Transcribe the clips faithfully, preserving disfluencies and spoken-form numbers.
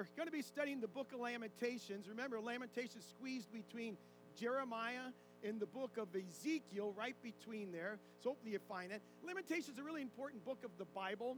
we're going to be studying the book of Lamentations. Remember, Lamentations squeezed between Jeremiah and the book of Ezekiel, right between there. So hopefully you find it. Lamentations is a really important book of the Bible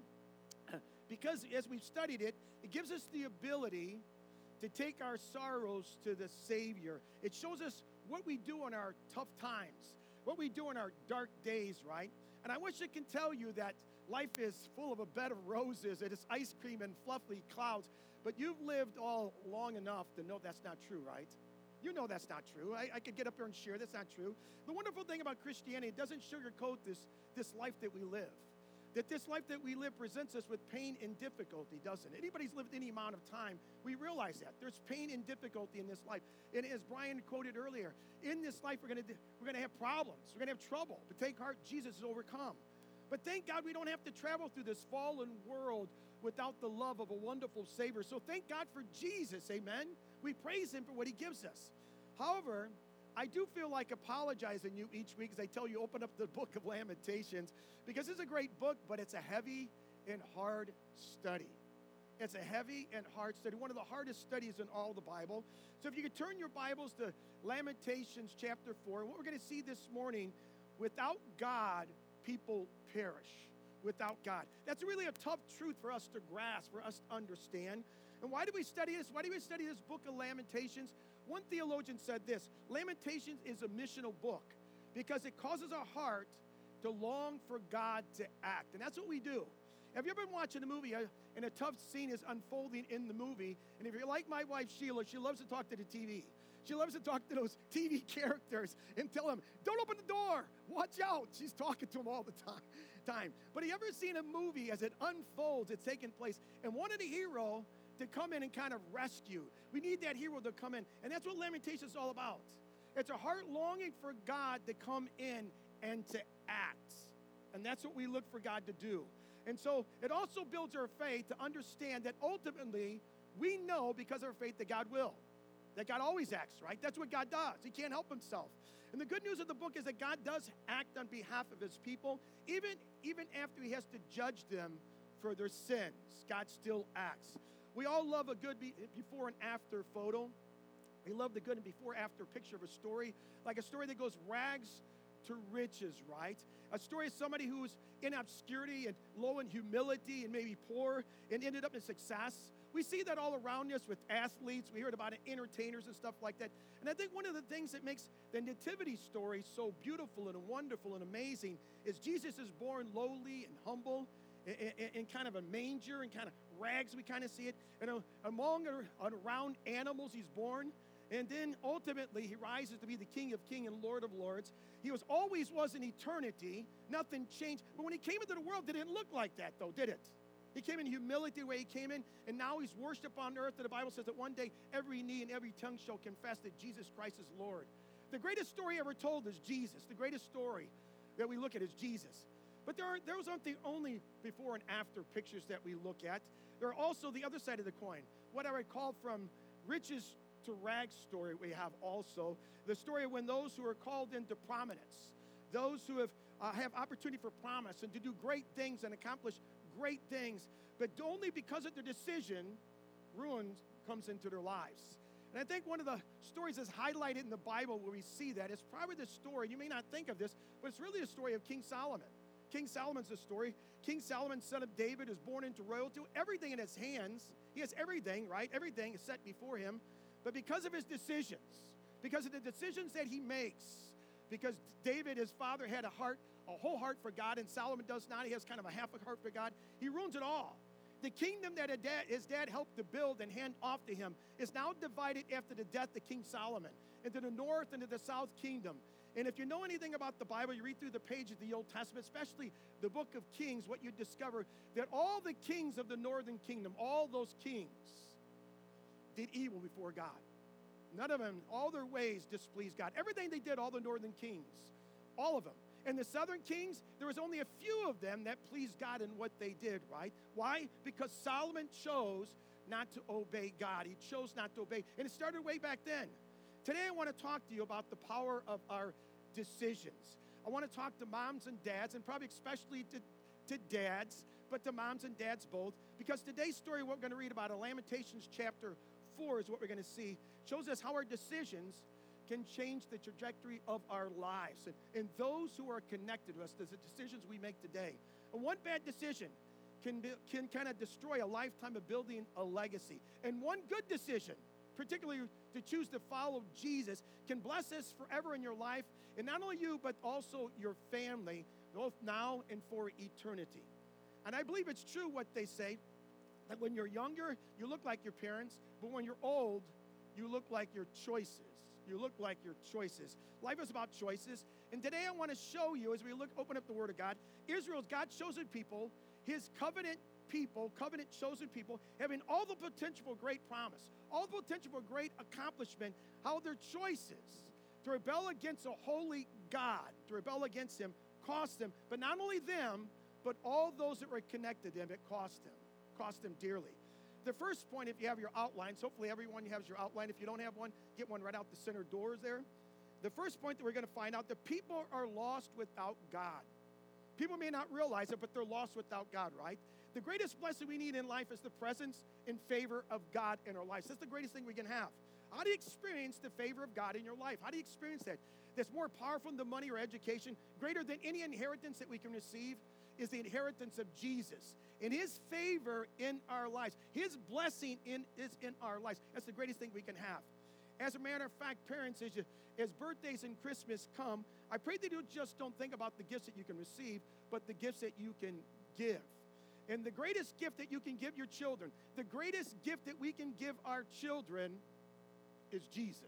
because as we've studied it, it gives us the ability to take our sorrows to the Savior. It shows us what we do in our tough times, what we do in our dark days, right? And I wish I can tell you that life is full of a bed of roses, it is ice cream and fluffy clouds, but you've lived all long enough to know that's not true, right? You know that's not true. I, I could get up here and share that's not true. The wonderful thing about Christianity, it doesn't sugarcoat this, this life that we live. That this life that we live presents us with pain and difficulty, doesn't it? Anybody's lived any amount of time, we realize that. There's pain and difficulty in this life. And as Brian quoted earlier, in this life we're gonna, we're gonna have problems, we're gonna have trouble. But take heart, Jesus is overcome. But thank God we don't have to travel through this fallen world without the love of a wonderful Savior. So thank God for Jesus, amen? We praise Him for what He gives us. However, I do feel like apologizing you each week as I tell you open up the book of Lamentations, because it's a great book, but it's a heavy and hard study. It's a heavy and hard study, one of the hardest studies in all the Bible. So if you could turn your Bibles to Lamentations chapter four, and what we're going to see this morning, without God, people perish. Without God. That's really a tough truth for us to grasp, for us to understand. And why do we study this? Why do we study this book of Lamentations? One theologian said this: Lamentations is a missional book because it causes our heart to long for God to act. And that's what we do. Have you ever been watching a movie uh, and a tough scene is unfolding in the movie? And if you're like my wife, Sheila, she loves to talk to the T V. She loves to talk to those T V characters and tell them, don't open the door, watch out. She's talking to them all the time. time. But have you ever seen a movie as it unfolds, it's taking place, and wanted a hero to come in and kind of rescue? We need that hero to come in. And that's what Lamentations is all about. It's a heart longing for God to come in and to act. And that's what we look for God to do. And so it also builds our faith to understand that ultimately we know because of our faith that God will. That God always acts, right? That's what God does. He can't help himself. And the good news of the book is that God does act on behalf of his people. Even, even after he has to judge them for their sins, God still acts. We all love a good be- before and after photo. We love the good and before after picture of a story, like a story that goes rags to riches, right? A story of somebody who's in obscurity and low in humility and maybe poor and ended up in success. We see that all around us with athletes. We heard about it, entertainers and stuff like that. And I think one of the things that makes the nativity story so beautiful and wonderful and amazing is Jesus is born lowly and humble in, in, in kind of a manger and kind of rags, we kind of see it. And among and around animals he's born. And then ultimately he rises to be the King of Kings and Lord of Lords. He was always was in eternity. Nothing changed. But when he came into the world, it didn't look like that though, did it? He came in humility the way he came in, and now he's worshiped on earth. And the Bible says that one day every knee and every tongue shall confess that Jesus Christ is Lord. The greatest story ever told is Jesus. The greatest story that we look at is Jesus. But there are, those aren't the only before and after pictures that we look at. There are also the other side of the coin. What I would call from riches to rags story we have also. The story of when those who are called into prominence, those who have, uh, have opportunity for promise and to do great things and accomplish great things, but only because of their decision, ruin comes into their lives. And I think one of the stories that's highlighted in the Bible where we see that is probably the story, you may not think of this, but it's really the story of King Solomon. King Solomon's the story. King Solomon, son of David, is born into royalty. Everything in his hands, he has everything, right? Everything is set before him. But because of his decisions, because of the decisions that he makes, because David, his father, had a heart, a whole heart for God, and Solomon does not. He has kind of a half a heart for God. He ruins it all. The kingdom that his dad helped to build and hand off to him is now divided after the death of King Solomon into the north and into the south kingdom. And if you know anything about the Bible, you read through the pages of the Old Testament, especially the book of Kings, what you discover that all the kings of the northern kingdom, all those kings did evil before God. None of them, all their ways displeased God. Everything they did, all the northern kings, all of them. And the southern kings, there was only a few of them that pleased God in what they did, right? Why? Because Solomon chose not to obey God. He chose not to obey. And it started way back then. Today I want to talk to you about the power of our decisions. I want to talk to moms and dads, and probably especially to, to dads, but to moms and dads both. Because today's story, what we're going to read about in Lamentations chapter four is what we're going to see, shows us how our decisions can change the trajectory of our lives. And, and those who are connected to us, the decisions we make today. And one bad decision can, be, can kind of destroy a lifetime of building a legacy. And one good decision, particularly to choose to follow Jesus, can bless us forever in your life. And not only you, but also your family, both now and for eternity. And I believe it's true what they say, that when you're younger, you look like your parents, but when you're old, you look like your choices. You look like your choices. Life is about choices. And today I want to show you, as we look, open up the Word of God, Israel's God's chosen people, his covenant people, covenant chosen people, having all the potential for great promise, all the potential for great accomplishment, how their choices to rebel against a holy God, to rebel against him, cost them, but not only them, but all those that were connected to them, it cost them, cost them dearly. The first point, if you have your outlines, hopefully everyone has your outline. If you don't have one, get one right out the center doors there. The first point that we're going to find out, the people are lost without God. People may not realize it, but they're lost without God, right? The greatest blessing we need in life is the presence and favor of God in our lives. That's the greatest thing we can have. How do you experience the favor of God in your life? How do you experience that? That's more powerful than money or education. Greater than any inheritance that we can receive is the inheritance of Jesus. And his favor in our lives, his blessing in, is in our lives. That's the greatest thing we can have. As a matter of fact, parents, as, you, as birthdays and Christmas come, I pray that you just don't think about the gifts that you can receive, but the gifts that you can give. And the greatest gift that you can give your children, the greatest gift that we can give our children is Jesus,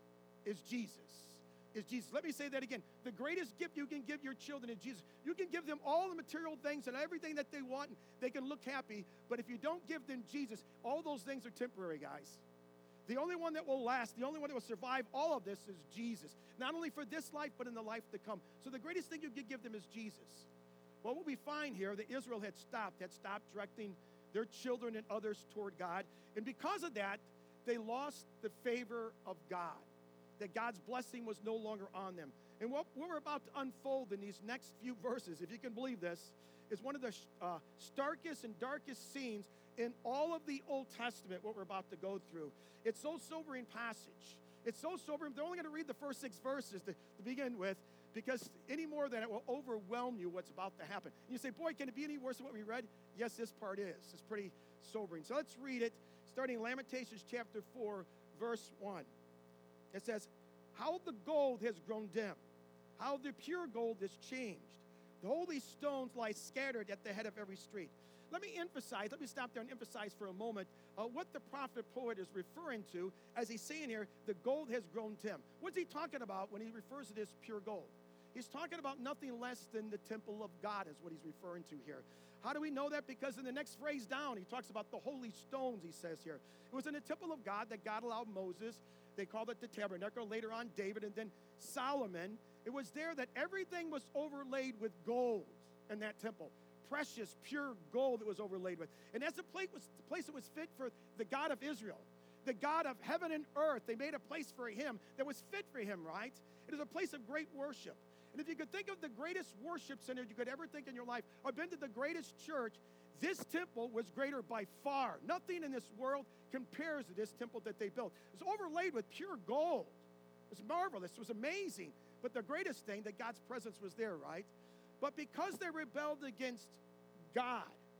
is Jesus. Is Jesus. Let me say that again. The greatest gift you can give your children is Jesus. You can give them all the material things and everything that they want, and they can look happy, but if you don't give them Jesus, all those things are temporary, guys. The only one that will last, the only one that will survive all of this is Jesus. Not only for this life, but in the life to come. So the greatest thing you can give them is Jesus. Well, what we find here, that Israel had stopped, had stopped directing their children and others toward God, and because of that, they lost the favor of God. That God's blessing was no longer on them. And what we're about to unfold in these next few verses, if you can believe this, is one of the uh, starkest and darkest scenes in all of the Old Testament, what we're about to go through. It's so sobering passage. It's so sobering. They're only going to read the first six verses to, to begin with, because any more than it will overwhelm you what's about to happen. And you say, boy, can it be any worse than what we read? Yes, this part is. It's pretty sobering. So let's read it, starting in Lamentations chapter four, verse one. It says, how the gold has grown dim, how the pure gold is changed. The holy stones lie scattered at the head of every street. Let me emphasize, let me stop there and emphasize for a moment uh, what the prophet poet is referring to as he's saying here, the gold has grown dim. What's he talking about when he refers to this pure gold? He's talking about nothing less than the temple of God is what he's referring to here. How do we know that? Because in the next phrase down, he talks about the holy stones, he says here. It was in the temple of God that God allowed Moses, they called it the tabernacle, later on David, and then Solomon. It was there that everything was overlaid with gold in that temple. Precious, pure gold that was overlaid with. And that's the place, the place that was fit for the God of Israel, the God of heaven and earth. They made a place for him that was fit for him, right? It is a place of great worship. And if you could think of the greatest worship center you could ever think in your life, or been to the greatest church, this temple was greater by far. Nothing in this world compares to this temple that they built. It was overlaid with pure gold. It was marvelous. It was amazing. But the greatest thing, that God's presence was there, right? But because they rebelled against God,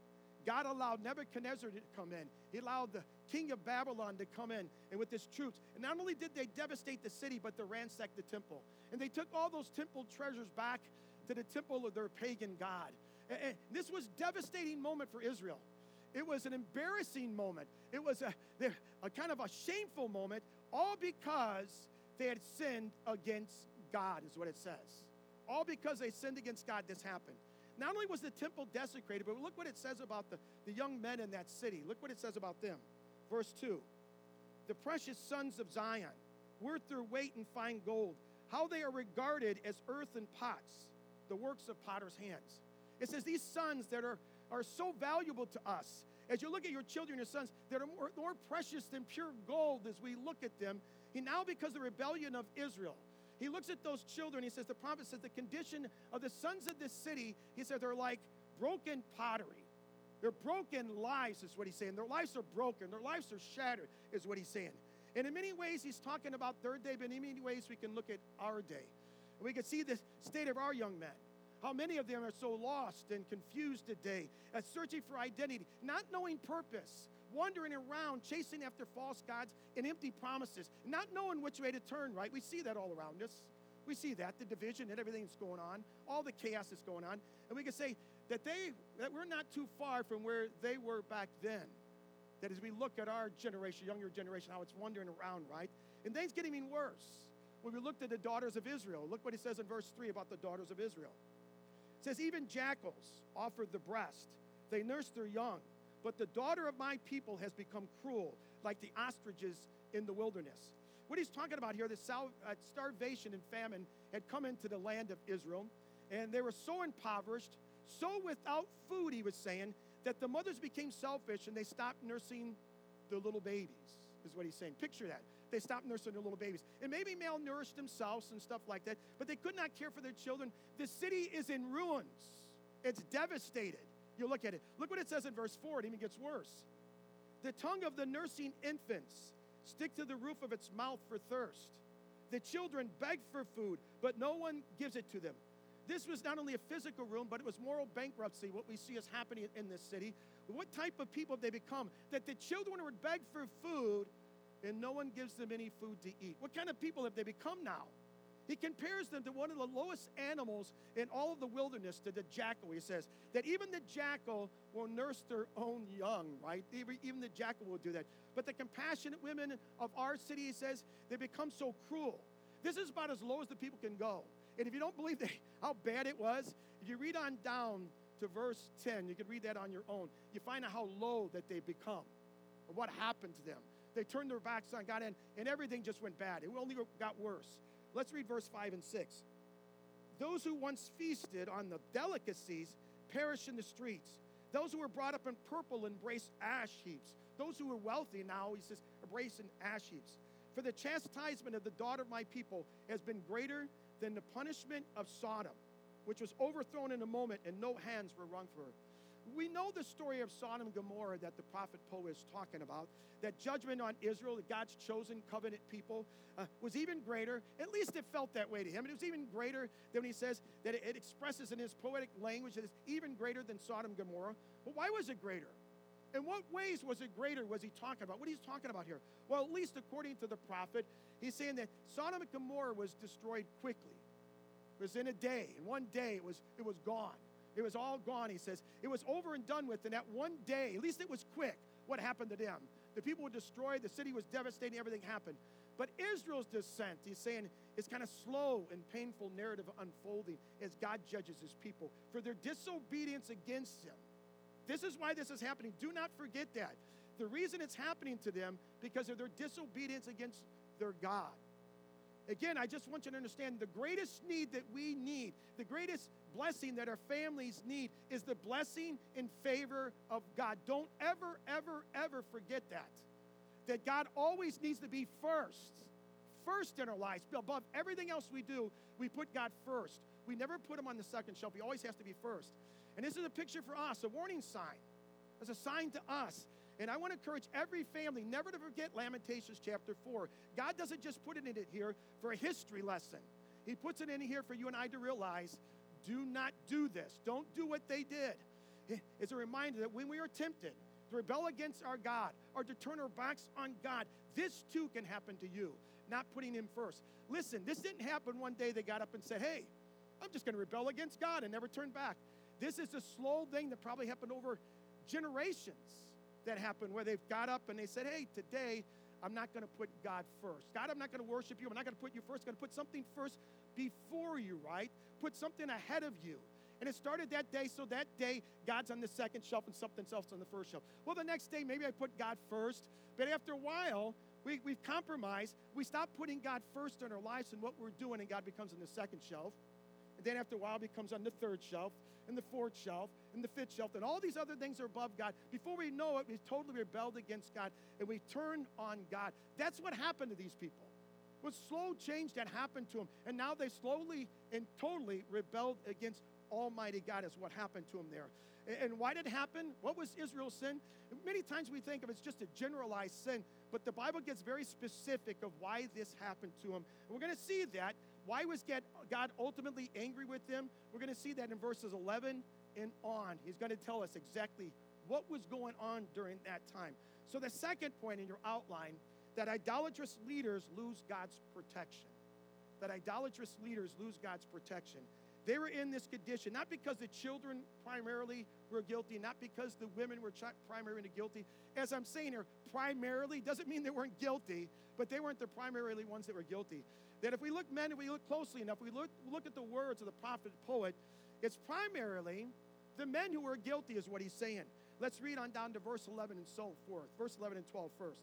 God allowed Nebuchadnezzar to come in. He allowed the king of Babylon to come in and with his troops. And not only did they devastate the city, but they ransacked the temple. And they took all those temple treasures back to the temple of their pagan god. And this was a devastating moment for Israel. It was an embarrassing moment. It was a, a kind of a shameful moment, all because they had sinned against God, is what it says. All because they sinned against God, this happened. Not only was the temple desecrated, but look what it says about the, the young men in that city. Look what it says about them. Verse two, the precious sons of Zion, worth their weight in fine gold, how they are regarded as earthen pots, the works of potter's hands. It says these sons that are, are so valuable to us, as you look at your children, your sons, that are more, more precious than pure gold as we look at them, he now, because of the rebellion of Israel, he looks at those children, he says, the prophet says, the condition of the sons of this city, he said, they're like broken pottery. They're broken lives is what he's saying. Their lives are broken. Their lives are shattered is what he's saying. And in many ways, he's talking about third day, but in many ways, we can look at our day. And we can see the state of our young men. How many of them are so lost and confused today, uh, searching for identity, not knowing purpose, wandering around, chasing after false gods and empty promises, not knowing which way to turn, right? We see that all around us. We see that, the division and everything that's going on, all the chaos that's going on. And we can say that they that we're not too far from where they were back then. That as we look at our generation, younger generation, how it's wandering around, right? And things getting even worse. When we looked at the daughters of Israel, look what it says in verse three about the daughters of Israel. It says, even jackals offered the breast. They nursed their young. But the daughter of my people has become cruel, like the ostriches in the wilderness. What he's talking about here, the starvation and famine had come into the land of Israel, and they were so impoverished, so without food, he was saying, that the mothers became selfish and they stopped nursing their little babies, is what he's saying. Picture that. They stopped nursing their little babies. And maybe malnourished themselves and stuff like that, but they could not care for their children. The city is in ruins. It's devastated. You look at it. Look what it says in verse four. It even gets worse. The tongue of the nursing infants stick to the roof of its mouth for thirst. The children beg for food, but no one gives it to them. This was not only a physical ruin, but it was moral bankruptcy, what we see is happening in this city. What type of people have they become? That the children would beg for food, and no one gives them any food to eat. What kind of people have they become now? He compares them to one of the lowest animals in all of the wilderness, to the jackal. He says that even the jackal will nurse their own young, right? Even the jackal will do that. But the compassionate women of our city, he says, they become so cruel. This is about as low as the people can go. And if you don't believe they, how bad it was, if you read on down to verse ten, you can read that on your own. You find out how low that they become, or what happened to them. They turned their backs on God, and, and everything just went bad. It only got worse. Let's read verse five and six. Those who once feasted on the delicacies perish in the streets. Those who were brought up in purple embrace ash heaps. Those who are wealthy now, he says, embrace in ash heaps. For the chastisement of the daughter of my people has been greater than the punishment of Sodom, which was overthrown in a moment and no hands were wrung for her. We know the story of Sodom and Gomorrah that the prophet Poe is talking about, that judgment on Israel, God's chosen covenant people, uh, was even greater. At least it felt that way to him. It was even greater than when he says that it, it expresses in his poetic language that it's even greater than Sodom and Gomorrah. But why was it greater? In what ways was it greater was he talking about? What he's talking about here? Well, at least according to the prophet, he's saying that Sodom and Gomorrah was destroyed quickly. It was in a day. In one day, it was, it was gone. It was all gone, he says. It was over and done with in that one day. At least it was quick what happened to them. The people were destroyed. The city was devastating. Everything happened. But Israel's descent, he's saying, is kind of slow and painful narrative unfolding as God judges his people for their disobedience against him. This is why this is happening. Do not forget that. The reason it's happening to them because of their disobedience against their God. Again, I just want you to understand the greatest need that we need, the greatest blessing that our families need is the blessing in favor of God. Don't ever, ever, ever forget that. That God always needs to be first. First in our lives. Above everything else we do, we put God first. We never put him on the second shelf. He always has to be first. And this is a picture for us, a warning sign. It's a sign to us. And I want to encourage every family never to forget Lamentations chapter four. God doesn't just put it in it here for a history lesson. He puts it in here for you and I to realize, do not do this. Don't do what they did. It's a reminder that when we are tempted to rebel against our God or to turn our backs on God, this too can happen to you, not putting him first. Listen, this didn't happen one day they got up and said, hey, I'm just going to rebel against God and never turn back. This is a slow thing that probably happened over generations. That happened where they've got up and they said, hey, today I'm not going to put God first. God, I'm not going to worship you. I'm not going to put you first. I'm going to put something first before you, right? Put something ahead of you. And it started that day, so that day God's on the second shelf and something else on the first shelf. Well, the next day maybe I put God first, but after a while we, we've compromised. We stop putting God first in our lives and what we're doing, and God becomes on the second shelf. And then after a while it becomes on the third shelf, and the fourth shelf, and the fifth shelf, and all these other things are above God. Before we know it, we've totally rebelled against God, and we turned on God. That's what happened to these people. It was slow change that happened to them, and now they slowly and totally rebelled against Almighty God is what happened to them there. And why did it happen? What was Israel's sin? Many times we think of it as just a generalized sin, but the Bible gets very specific of why this happened to them. And we're going to see that. Why was God ultimately angry with them? We're going to see that in verses eleven and on. He's going to tell us exactly what was going on during that time. So the second point in your outline, that idolatrous leaders lose God's protection. That idolatrous leaders lose God's protection. They were in this condition, not because the children primarily were guilty, not because the women were primarily guilty. As I'm saying here, primarily doesn't mean they weren't guilty, but they weren't the primarily ones that were guilty. That if we look, men, if we look closely enough, we look, look at the words of the prophet poet, it's primarily the men who were guilty is what he's saying. Let's read on down to verse eleven and so forth. Verse eleven and twelve first.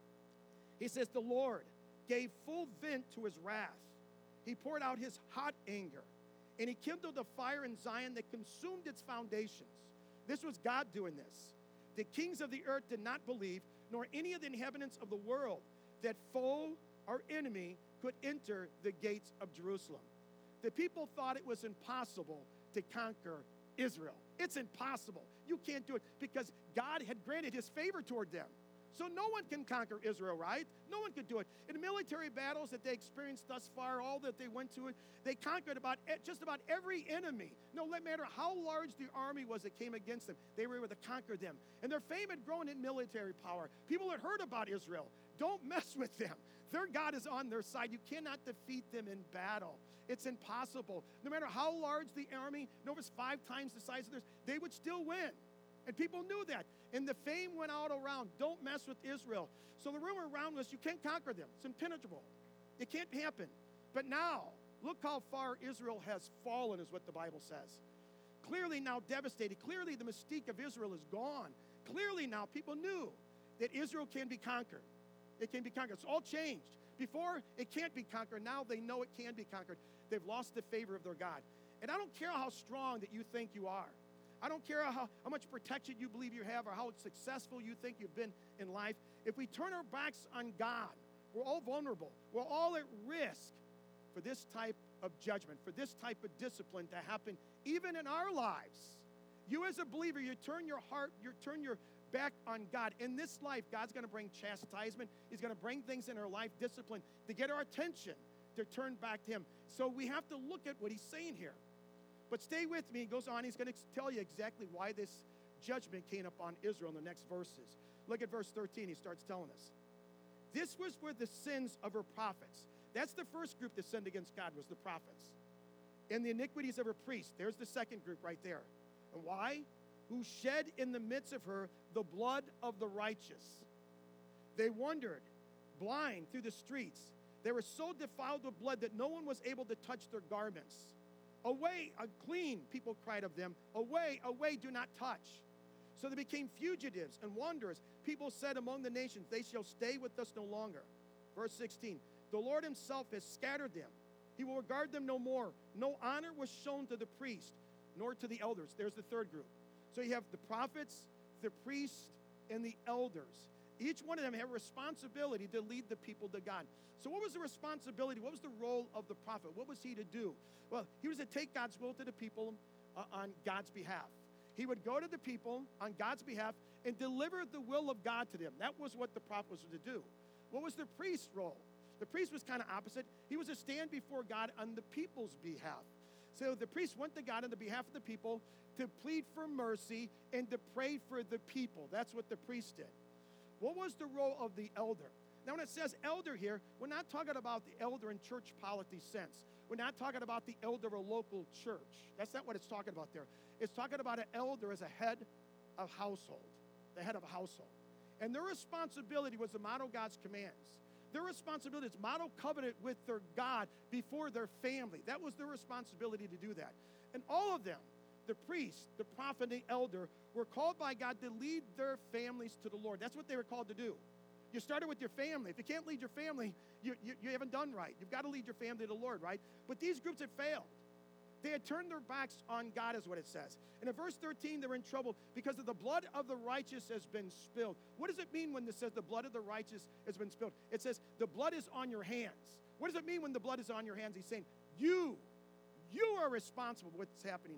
He says, the Lord gave full vent to his wrath. He poured out his hot anger, and he kindled a fire in Zion that consumed its foundations. This was God doing this. The kings of the earth did not believe, nor any of the inhabitants of the world, that foe or enemy could enter the gates of Jerusalem. The people thought it was impossible to conquer Israel. It's impossible. You can't do it because God had granted his favor toward them. So no one can conquer Israel, right? No one could do it. In the military battles that they experienced thus far, all that they went to, they conquered about just about every enemy. No matter how large the army was that came against them, they were able to conquer them. And their fame had grown in military power. People had heard about Israel. Don't mess with them. Their God is on their side. You cannot defeat them in battle. It's impossible. No matter how large the army, no, it was five times the size of theirs, they would still win. And people knew that. And the fame went out around, don't mess with Israel. So the rumor around was you can't conquer them. It's impenetrable. It can't happen. But now, look how far Israel has fallen is what the Bible says. Clearly now devastated. Clearly the mystique of Israel is gone. Clearly now people knew that Israel can be conquered. It can be conquered. It's all changed. Before, it can't be conquered. Now they know it can be conquered. They've lost the favor of their God. And I don't care how strong that you think you are. I don't care how, how much protection you believe you have or how successful you think you've been in life. If we turn our backs on God, we're all vulnerable. We're all at risk for this type of judgment, for this type of discipline to happen even in our lives. You as a believer, you turn your heart, you turn your back on God. In this life, God's going to bring chastisement. He's going to bring things in our life, discipline, to get our attention, to turn back to him. So we have to look at what he's saying here. But stay with me. He goes on. He's going to tell you exactly why this judgment came upon Israel in the next verses. Look at verse thirteen. He starts telling us. This was where the sins of her prophets. That's the first group that sinned against God, was the prophets. And the iniquities of her priests. There's the second group right there. And why? Who shed in the midst of her the blood of the righteous. They wandered blind through the streets. They were so defiled with blood that no one was able to touch their garments. Away, unclean, people cried of them. Away, away, do not touch. So they became fugitives and wanderers. People said among the nations, they shall stay with us no longer. Verse sixteen, the Lord himself has scattered them. He will regard them no more. No honor was shown to the priest, nor to the elders. There's the third group. So you have the prophets, the priests, and the elders. Each one of them had a responsibility to lead the people to God. So what was the responsibility? What was the role of the prophet? What was he to do? Well, he was to take God's will to the people uh, on God's behalf. He would go to the people on God's behalf and deliver the will of God to them. That was what the prophet was to do. What was the priest's role? The priest was kind of opposite. He was to stand before God on the people's behalf. So the priest went to God on the behalf of the people to plead for mercy and to pray for the people. That's what the priest did. What was the role of the elder? Now, when it says elder here, we're not talking about the elder in church polity sense. We're not talking about the elder of a local church. That's not what it's talking about there. It's talking about an elder as a head of household, the head of a household. And their responsibility was to model God's commands. Their responsibility is model covenant with their God before their family. That was their responsibility to do that. And all of them, the priest, the prophet, and the elder, were called by God to lead their families to the Lord. That's what they were called to do. You started with your family. If you can't lead your family, you, you, you haven't done right. You've got to lead your family to the Lord, right? But these groups had failed. They had turned their backs on God, is what it says. And in verse thirteen, they're in trouble because of the blood of the righteous has been spilled. What does it mean when it says the blood of the righteous has been spilled? It says the blood is on your hands. What does it mean when the blood is on your hands? He's saying, you, you are responsible for what's happening here.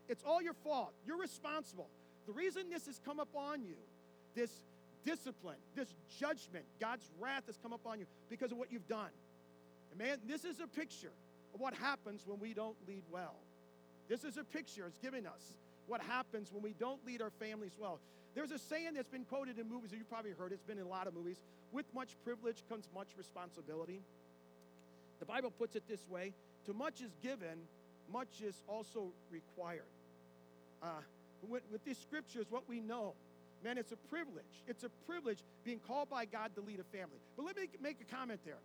It's all your fault. You're responsible. The reason this has come upon you, this discipline, this judgment, God's wrath has come upon you because of what you've done. And man, this is a picture of what happens when we don't lead well. This is a picture it's giving us what happens when we don't lead our families well. There's a saying that's been quoted in movies, you've probably heard it, it's been in a lot of movies, with much privilege comes much responsibility. The Bible puts it this way, to much is given, much is also required. Uh, with, with these scriptures, what we know, man, it's a privilege. It's a privilege being called by God to lead a family. But let me make a comment there.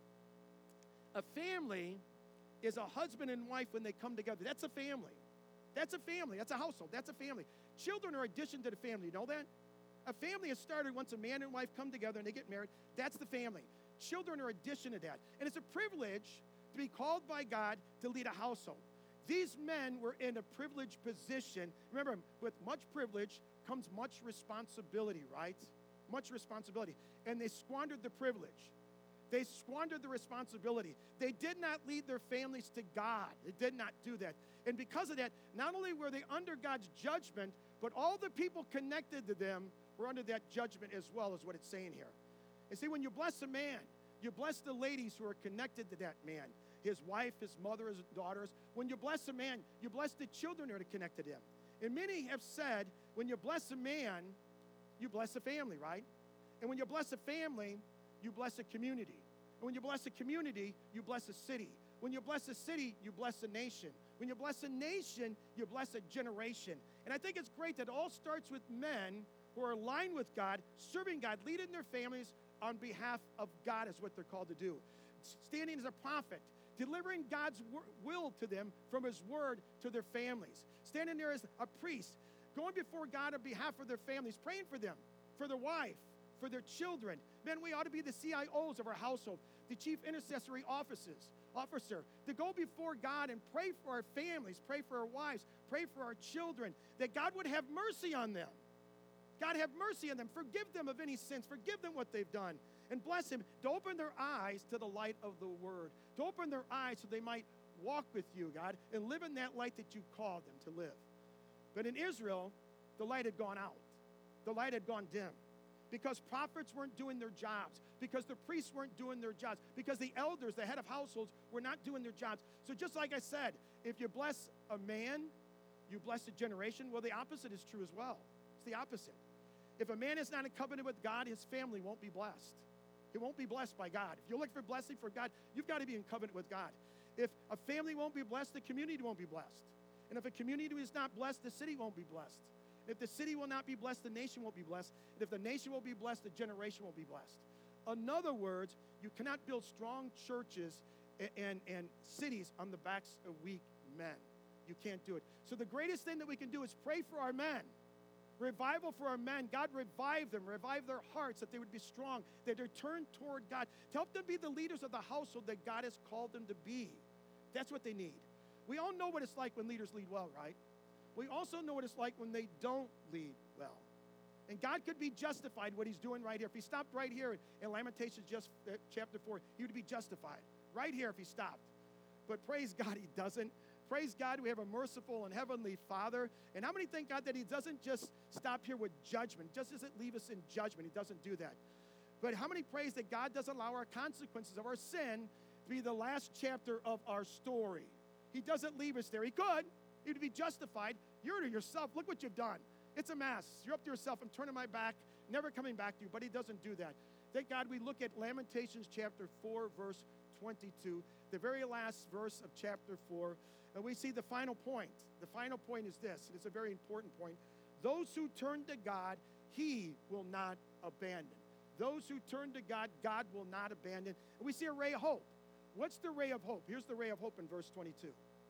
A family is a husband and wife when they come together. That's a family. That's a family. That's a household. That's a family. Children are addition to the family. You know that? A family is started once a man and wife come together and they get married. That's the family. Children are addition to that. And it's a privilege to be called by God to lead a household. These men were in a privileged position. Remember, with much privilege comes much responsibility, right? Much responsibility. And they squandered the privilege. They squandered the responsibility. They did not lead their families to God. They did not do that. And because of that, not only were they under God's judgment, but all the people connected to them were under that judgment as well, is what it's saying here. And see, when you bless a man, you bless the ladies who are connected to that man, his wife, his mother, his daughters. When you bless a man, you bless the children who are connected to him. And many have said, when you bless a man, you bless a family, right? And when you bless a family, you bless a community. And when you bless a community, you bless a city. When you bless a city, you bless a nation. When you bless a nation, you bless a generation. And I think it's great that it all starts with men who are aligned with God, serving God, leading their families on behalf of God is what they're called to do. Standing as a prophet, delivering God's will to them from his word to their families. Standing there as a priest, going before God on behalf of their families, praying for them, for their wife, for their children. Men, we ought to be the C I Os of our household, the chief intercessory officers, officer, to go before God and pray for our families, pray for our wives, pray for our children, that God would have mercy on them. God, have mercy on them. Forgive them of any sins. Forgive them what they've done. And bless him to open their eyes to the light of the word, to open their eyes so they might walk with you, God, and live in that light that you called them to live. But in Israel, the light had gone out. The light had gone dim because prophets weren't doing their jobs, because the priests weren't doing their jobs, because the elders, the head of households, were not doing their jobs. So just like I said, if you bless a man, you bless a generation. Well, the opposite is true as well. It's the opposite. If a man is not in covenant with God, his family won't be blessed. He won't be blessed by God. If you're looking for blessing for God, you've got to be in covenant with God. If a family won't be blessed, the community won't be blessed. And if a community is not blessed, the city won't be blessed. If the city will not be blessed, the nation won't be blessed. And if the nation will be blessed, the generation will be blessed. In other words, you cannot build strong churches and, and, and cities on the backs of weak men. You can't do it. So the greatest thing that we can do is pray for our men. Revival for our men. God, revive them, revive their hearts, that they would be strong, that they turn toward God, to help them be the leaders of the household that God has called them to be. That's what they need. We all know what it's like when leaders lead well, right? We also know what it's like when they don't lead well. And God could be justified what he's doing right here. If he stopped right here in Lamentations just uh, chapter four, he would be justified right here if he stopped. But praise God, he doesn't. Praise God, we have a merciful and heavenly Father. And how many thank God that he doesn't just stop here with judgment? He just doesn't leave us in judgment. He doesn't do that. But how many praise that God doesn't allow our consequences of our sin to be the last chapter of our story? He doesn't leave us there. He could. He'd be justified. You're to yourself. Look what you've done. It's a mess. You're up to yourself. I'm turning my back, never coming back to you. But he doesn't do that. Thank God we look at Lamentations chapter four, verse twenty-two, the very last verse of chapter four. And we see the final point. The final point is this. It's a very important point. Those who turn to God, he will not abandon. Those who turn to God, God will not abandon. And we see a ray of hope. What's the ray of hope? Here's the ray of hope in verse twenty-two.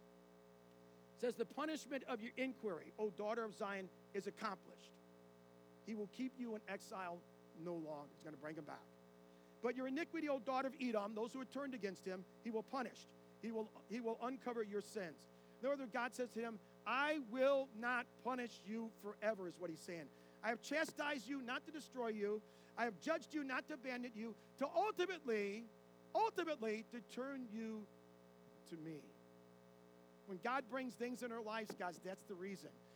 It says, the punishment of your inquiry, O daughter of Zion, is accomplished. He will keep you in exile no longer. He's going to bring him back. But your iniquity, O daughter of Edom, those who have turned against him, he will punish. He will, he will uncover your sins. In other words, God says to him, I will not punish you forever, is what he's saying. I have chastised you not to destroy you. I have judged you not to abandon you, to ultimately, ultimately, to turn you to me. When God brings things in our lives, guys, that's the reason.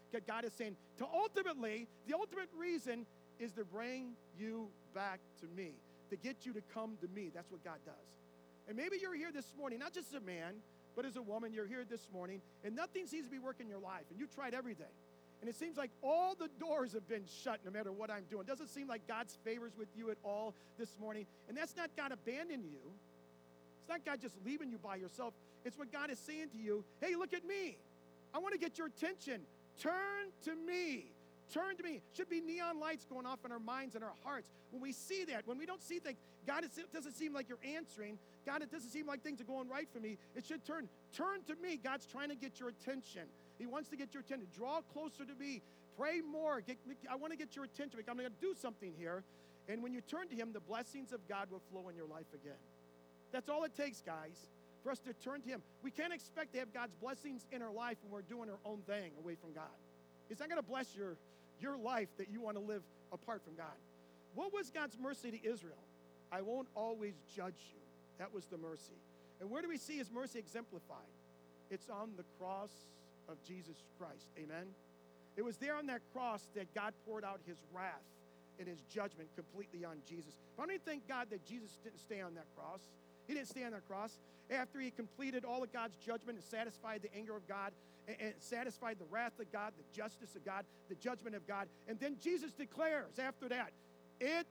that God is saying, to ultimately, the ultimate reason is to bring you back to me, to get you to come to me. That's what God does. And maybe you're here this morning, not just as a man, but as a woman, you're here this morning, and nothing seems to be working in your life, and you've tried everything. And it seems like all the doors have been shut no matter what I'm doing. It doesn't seem like God's favors with you at all this morning. And that's not God abandoning you. It's not God just leaving you by yourself. It's what God is saying to you. Hey, look at me. I want to get your attention. Turn to me. Turn to me. Should be neon lights going off in our minds and our hearts. When we see that, when we don't see things, God, it doesn't seem like you're answering. God, it doesn't seem like things are going right for me. It should turn. Turn to me. God's trying to get your attention. He wants to get your attention. Draw closer to me. Pray more. Get, I want to get your attention. I'm going to do something here. And when you turn to him, the blessings of God will flow in your life again. That's all it takes, guys, for us to turn to him. We can't expect to have God's blessings in our life when we're doing our own thing away from God. He's not going to bless your, your life that you want to live apart from God. What was God's mercy to Israel? I won't always judge you. That was the mercy. And where do we see his mercy exemplified? It's on the cross of Jesus Christ. Amen? It was there on that cross that God poured out his wrath and his judgment completely on Jesus. How many thank God that Jesus didn't stay on that cross? He didn't stay on that cross. After he completed all of God's judgment and satisfied the anger of God and, and satisfied the wrath of God, the justice of God, the judgment of God. And then Jesus declares after that, it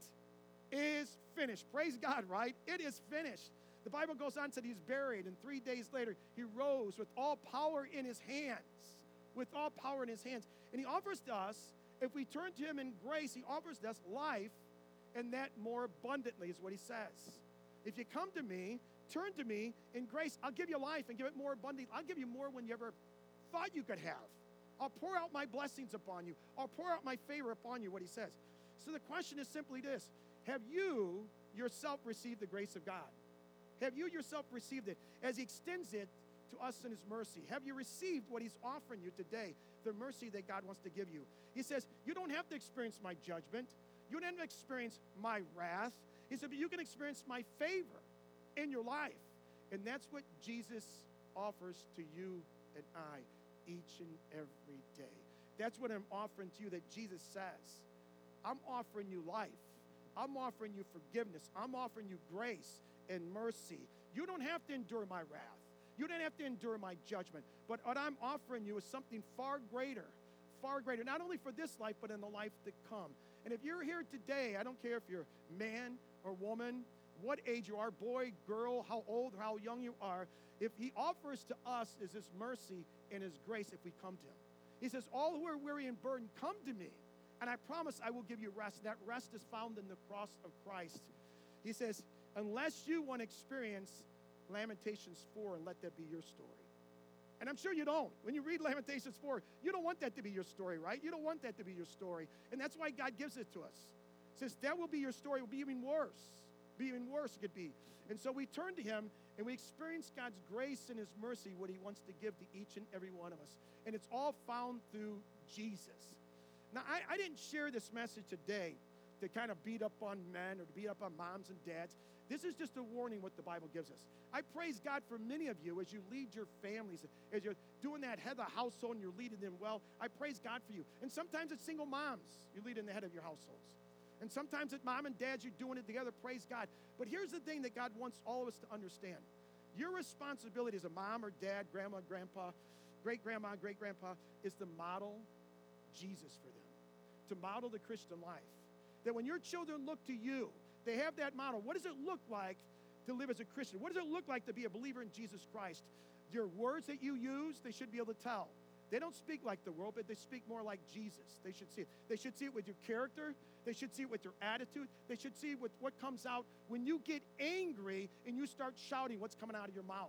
is finished. Praise God, right? It is finished. The Bible goes on, said he's buried, and three days later, he rose with all power in his hands. With all power in his hands. And he offers to us, if we turn to him in grace, he offers to us life, and that more abundantly is what he says. If you come to me, turn to me in grace, I'll give you life and give it more abundantly. I'll give you more than you ever thought you could have. I'll pour out my blessings upon you. I'll pour out my favor upon you, what he says. So the question is simply this. Have you yourself received the grace of God? Have you yourself received it as he extends it to us in his mercy? Have you received what he's offering you today, the mercy that God wants to give you? He says, you don't have to experience my judgment. You don't have to experience my wrath. He said, but you can experience my favor in your life. And that's what Jesus offers to you and I each and every day. That's what I'm offering to you that Jesus says. I'm offering you life. I'm offering you forgiveness. I'm offering you grace and mercy. You don't have to endure my wrath. You don't have to endure my judgment. But what I'm offering you is something far greater, far greater, not only for this life, but in the life to come. And if you're here today, I don't care if you're man or woman, what age you are, boy, girl, how old or how young you are, if he offers to us is his mercy and his grace if we come to him. He says, all who are weary and burdened, come to me, and I promise I will give you rest. That rest is found in the cross of Christ. He says, unless you want to experience Lamentations four and let that be your story. And I'm sure you don't. When you read Lamentations four, you don't want that to be your story, right? You don't want that to be your story. And that's why God gives it to us. He says, that will be your story. It will be even worse. Be even worse it could be. And so we turn to him and we experience God's grace and his mercy, what he wants to give to each and every one of us. And it's all found through Jesus. Now, I, I didn't share this message today to kind of beat up on men or to beat up on moms and dads. This is just a warning what the Bible gives us. I praise God for many of you as you lead your families, as you're doing that head of the household and you're leading them well. I praise God for you. And sometimes it's single moms you lead in the head of your households. And sometimes it's mom and dads, you're doing it together. Praise God. But here's the thing that God wants all of us to understand. Your responsibility as a mom or dad, grandma, grandpa, great-grandma, great-grandpa, is to model Jesus for them, to model the Christian life. That when your children look to you, they have that model. What does it look like to live as a Christian? What does it look like to be a believer in Jesus Christ? Your words that you use, they should be able to tell. They don't speak like the world, but they speak more like Jesus. They should see it. They should see it with your character. They should see it with your attitude. They should see with what comes out when you get angry and you start shouting what's coming out of your mouth.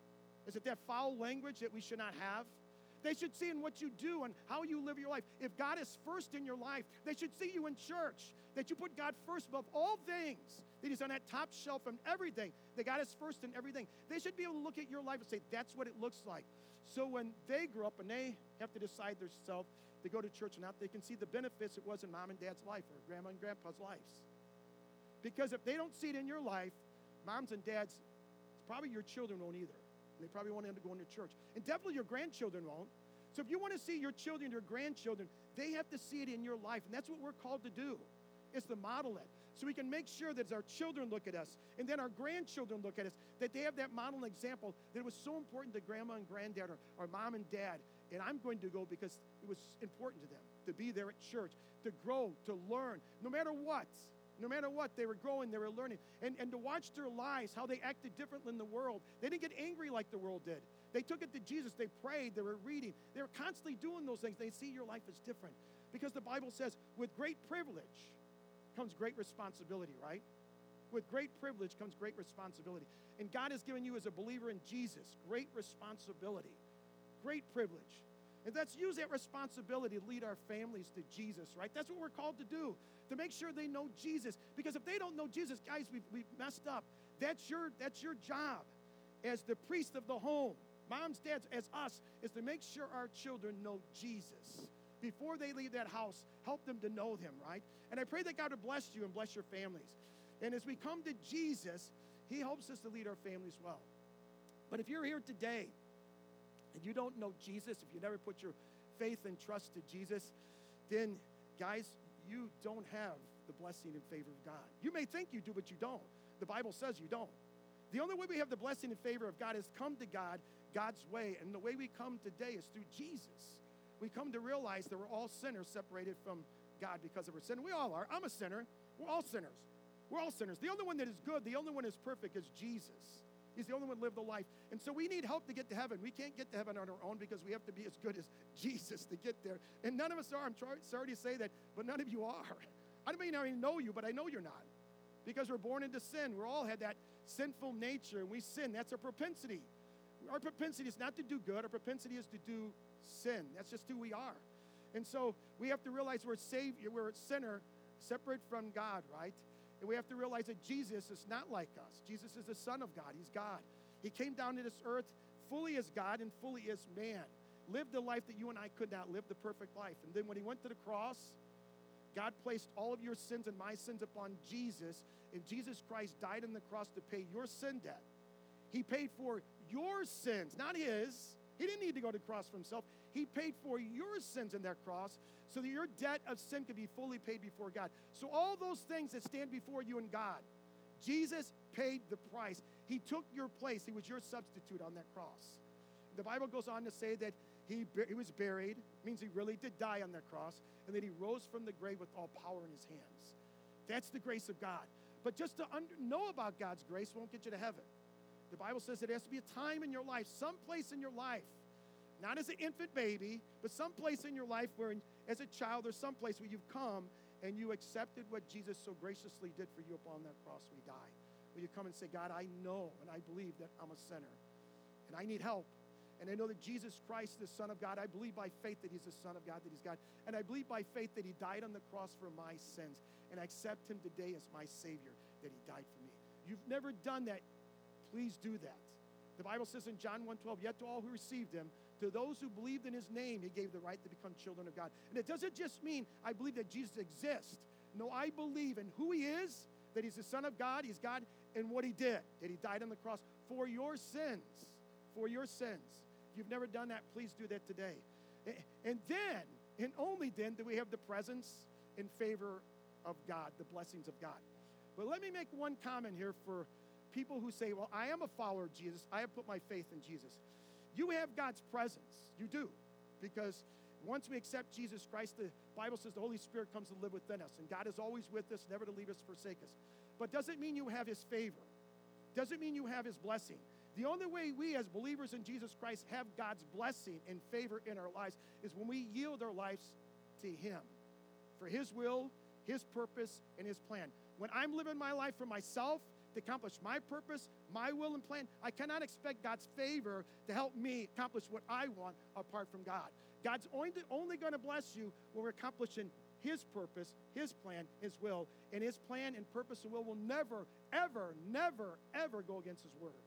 Is it that foul language that we should not have? They should see in what you do and how you live your life. If God is first in your life, they should see you in church, that you put God first above all things, that he's on that top shelf from everything, that God is first in everything. They should be able to look at your life and say, that's what it looks like. So when they grow up and they have to decide themselves to go to church or not, they can see the benefits it was in mom and dad's life or grandma and grandpa's lives. Because if they don't see it in your life, moms and dads, probably your children won't either. They probably won't end up going to church. And definitely your grandchildren won't. So if you want to see your children, your grandchildren, they have to see it in your life. And that's what we're called to do, is to model it. So we can make sure that as our children look at us, and then our grandchildren look at us, that they have that model example, that it was so important to grandma and granddad, or, or mom and dad. And I'm going to go because it was important to them to be there at church, to grow, to learn, no matter what. No matter what, they were growing, they were learning. And, and to watch their lives, how they acted differently in the world. They didn't get angry like the world did. They took it to Jesus. They prayed. They were reading. They were constantly doing those things. They see your life as different. Because the Bible says, with great privilege comes great responsibility, right? With great privilege comes great responsibility. And God has given you, as a believer in Jesus, great responsibility. Great privilege. And let's use that responsibility to lead our families to Jesus, right? That's what we're called to do, to make sure they know Jesus. Because if they don't know Jesus, guys, we've, we've messed up. That's your, that's your job as the priest of the home. Moms, dads, as us, is to make sure our children know Jesus. Before they leave that house, help them to know him, right? And I pray that God would bless you and bless your families. And as we come to Jesus, he helps us to lead our families well. But if you're here today and you don't know Jesus, if you never put your faith and trust to Jesus, then, guys, you don't have the blessing and favor of God. You may think you do, but you don't. The Bible says you don't. The only way we have the blessing and favor of God is come to God, God's way. And the way we come today is through Jesus. We come to realize that we're all sinners separated from God because of our sin. We all are. I'm a sinner. We're all sinners. We're all sinners. The only one that is good, the only one that is perfect is Jesus. He's the only one who lived the life. And so we need help to get to heaven. We can't get to heaven on our own because we have to be as good as Jesus to get there. And none of us are. I'm sorry to say that, but none of you are. I don't mean I even know you, but I know you're not. Because we're born into sin. We all had that sinful nature, and we sin. That's our propensity. Our propensity is not to do good. Our propensity is to do sin. That's just who we are. And so we have to realize we're savior, we're a sinner separate from God, right? And we have to realize that Jesus is not like us. Jesus is the Son of God. He's God. He came down to this earth fully as God and fully as man. Lived the life that you and I could not live, the perfect life. And then when he went to the cross, God placed all of your sins and my sins upon Jesus, and Jesus Christ died on the cross to pay your sin debt. He paid for your sins, not his. He didn't need to go to the cross for himself. He paid for your sins in that cross so that your debt of sin could be fully paid before God. So all those things that stand before you and God, Jesus paid the price. He took your place. He was your substitute on that cross. The Bible goes on to say that he, he was buried, means he really did die on that cross, and that he rose from the grave with all power in his hands. That's the grace of God. But just to under, know about God's grace won't get you to heaven. The Bible says there has to be a time in your life, some place in your life, not as an infant baby, but some place in your life where in, as a child there's some place where you've come and you accepted what Jesus so graciously did for you upon that cross when he died. Where you come and say, God, I know and I believe that I'm a sinner and I need help. And I know that Jesus Christ, the Son of God, I believe by faith that he's the Son of God, that he's God. And I believe by faith that he died on the cross for my sins. And I accept him today as my Savior, that he died for me. You've never done that. Please do that. The Bible says in John one twelve, yet to all who received him, to those who believed in his name, he gave the right to become children of God. And it doesn't just mean I believe that Jesus exists. No, I believe in who he is, that he's the Son of God, he's God, and what he did, that he died on the cross for your sins, for your sins. If you've never done that, please do that today. And then, and only then, do we have the presence and favor of God, the blessings of God. But let me make one comment here for people who say, well, I am a follower of Jesus. I have put my faith in Jesus. You have God's presence. You do. Because once we accept Jesus Christ, the Bible says the Holy Spirit comes to live within us. And God is always with us, never to leave us, forsake us. But doesn't mean you have his favor. Doesn't mean you have his blessing. The only way we as believers in Jesus Christ have God's blessing and favor in our lives is when we yield our lives to him for his will, his purpose, and his plan. When I'm living my life for myself, to accomplish my purpose, my will and plan, I cannot expect God's favor to help me accomplish what I want apart from God. God's only, only going to bless you when we're accomplishing his purpose, his plan, his will, and his plan and purpose and will will never, ever, never, ever go against his word.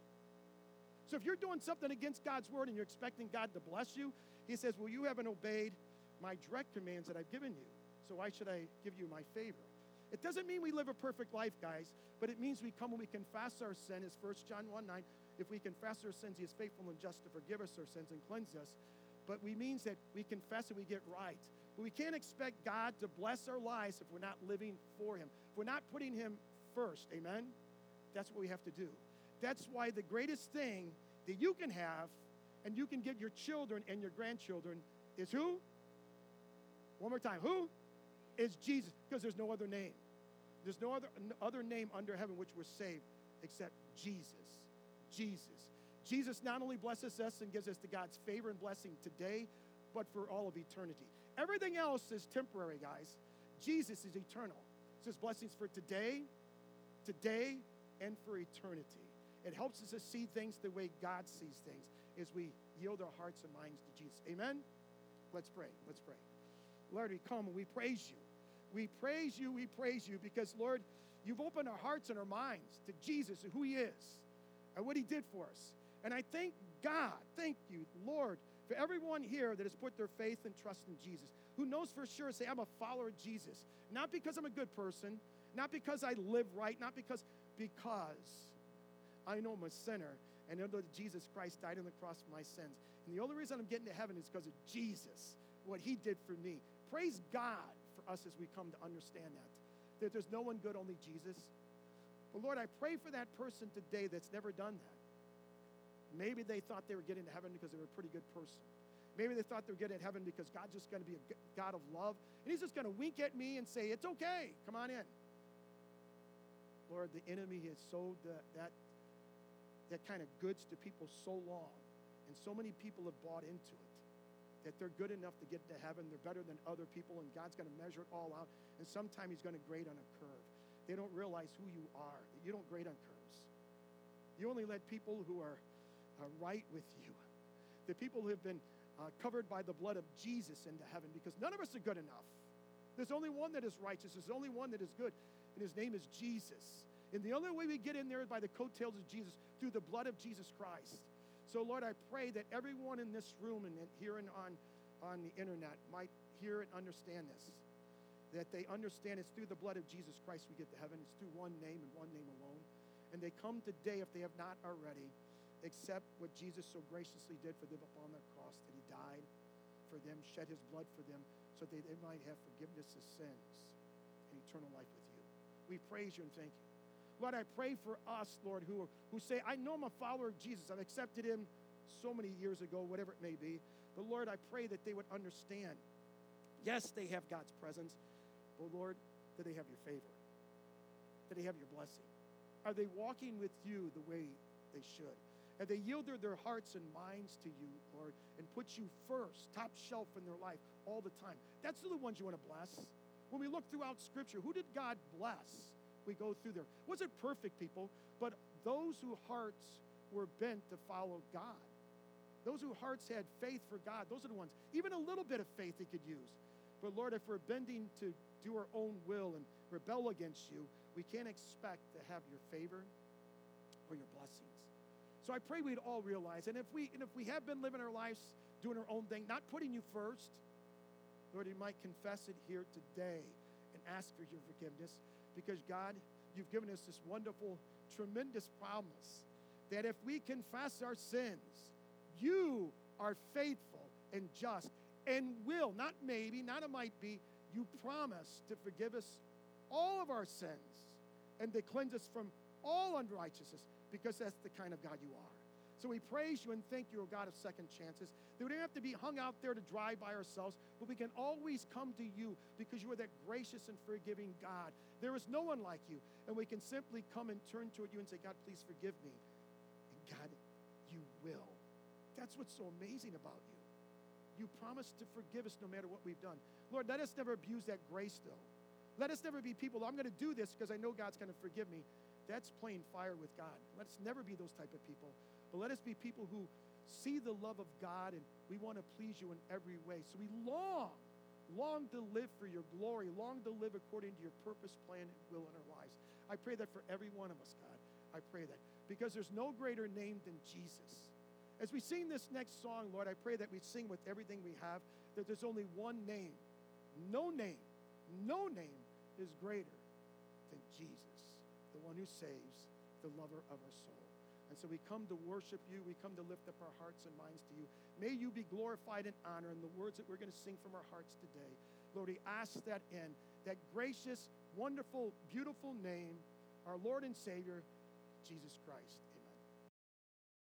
So if you're doing something against God's word and you're expecting God to bless you, he says, well, you haven't obeyed my direct commands that I've given you, so why should I give you my favor? It doesn't mean we live a perfect life, guys, but it means we come and we confess our sin, as First John one nine. If we confess our sins, he is faithful and just to forgive us our sins and cleanse us but we means that we confess and we get right. But we can't expect God to bless our lives if we're not living for him. If we're not putting him first, amen? That's what we have to do. That's why the greatest thing that you can have and you can give your children and your grandchildren is who? One more time. Who? Is Jesus, because there's no other name. There's no other, other name under heaven which we're saved except Jesus. Jesus. Jesus not only blesses us and gives us the God's favor and blessing today, but for all of eternity. Everything else is temporary, guys. Jesus is eternal. It says blessings for today, today, and for eternity. It helps us to see things the way God sees things as we yield our hearts and minds to Jesus. Amen? Let's pray. Let's pray. Lord, we come and we praise you. We praise you, we praise you because, Lord, you've opened our hearts and our minds to Jesus and who he is and what he did for us. And I thank God, thank you, Lord, for everyone here that has put their faith and trust in Jesus, who knows for sure, say, I'm a follower of Jesus. Not because I'm a good person, not because I live right, not because, because I know I'm a sinner and I know that Jesus Christ died on the cross for my sins. And the only reason I'm getting to heaven is because of Jesus, what he did for me. Praise God for us as we come to understand that, that there's no one good, only Jesus. But Lord, I pray for that person today that's never done that. Maybe they thought they were getting to heaven because they were a pretty good person. Maybe they thought they were getting to heaven because God's just going to be a God of love, and he's just going to wink at me and say, it's okay, come on in. Lord, the enemy has sold the, that, that kind of goods to people so long, and so many people have bought into it, that they're good enough to get to heaven, they're better than other people, and God's going to measure it all out, and sometime he's going to grade on a curve. They don't realize who you are. You don't grade on curves. You only let people who are uh, right with you, the people who have been uh, covered by the blood of Jesus into heaven, because none of us are good enough. There's only one that is righteous. There's only one that is good, and his name is Jesus. And the only way we get in there is by the coattails of Jesus, through the blood of Jesus Christ. So, Lord, I pray that everyone in this room and here and on, on the internet might hear and understand this, that they understand it's through the blood of Jesus Christ we get to heaven. It's through one name and one name alone. And they come today, if they have not already, accept what Jesus so graciously did for them upon the cross, that he died for them, shed his blood for them, so that they might have forgiveness of sins and eternal life with you. We praise you and thank you. Lord, I pray for us, Lord, who, who say, I know I'm a follower of Jesus. I've accepted him so many years ago, whatever it may be. But Lord, I pray that they would understand, yes, they have God's presence, but Lord, that they have your favor, that they have your blessing. Are they walking with you the way they should? Have they yielded their hearts and minds to you, Lord, and put you first, top shelf in their life all the time? That's the ones you want to bless. When we look throughout Scripture, who did God bless? We go through there. Wasn't perfect people, but those whose hearts were bent to follow God. Those whose hearts had faith for God, those are the ones. Even a little bit of faith they could use. But Lord, if we're bending to do our own will and rebel against you, we can't expect to have your favor or your blessings. So I pray we'd all realize, and if we and if we have been living our lives doing our own thing, not putting you first, Lord, you might confess it here today and ask for your forgiveness, because God, you've given us this wonderful, tremendous promise that if we confess our sins, you are faithful and just and will, not maybe, not it might be, you promise to forgive us all of our sins and to cleanse us from all unrighteousness, because that's the kind of God you are. So we praise you and thank you, O God of second chances, that we don't have to be hung out there to dry by ourselves, but we can always come to you because you are that gracious and forgiving God. There is no one like you, and we can simply come and turn toward you and say, God, please forgive me. And God, you will. That's what's so amazing about you. You promise to forgive us no matter what we've done. Lord, let us never abuse that grace, though. Let us never be people, I'm going to do this because I know God's going to forgive me. That's playing fire with God. Let us never be those type of people. But let us be people who see the love of God, and we want to please you in every way. So we long, long to live for your glory, long to live according to your purpose, plan, and will in our lives. I pray that for every one of us, God. I pray that. Because there's no greater name than Jesus. As we sing this next song, Lord, I pray that we sing with everything we have, that there's only one name. No name, no name is greater than Jesus, the one who saves, the lover of our soul. And so we come to worship you. We come to lift up our hearts and minds to you. May you be glorified and honored in the words that we're going to sing from our hearts today. Lord, we ask that in that gracious, wonderful, beautiful name, our Lord and Savior, Jesus Christ. Amen.